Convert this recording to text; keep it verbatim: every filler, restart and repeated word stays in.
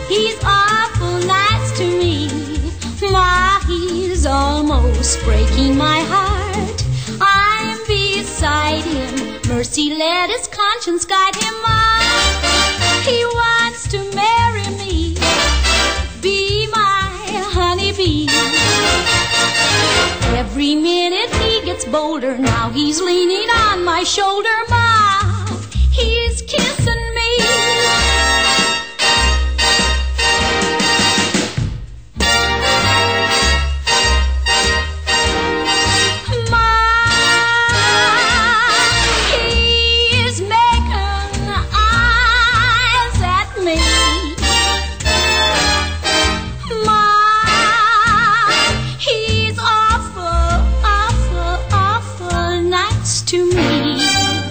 He's awful nice to me. Ma, he's almost breaking my heart. I'm beside him. Mercy, let his conscience guide him. Ma, he wants to marry me, be my honeybee. Every minute he gets bolder. Now he's leaning on my shoulder. Ma,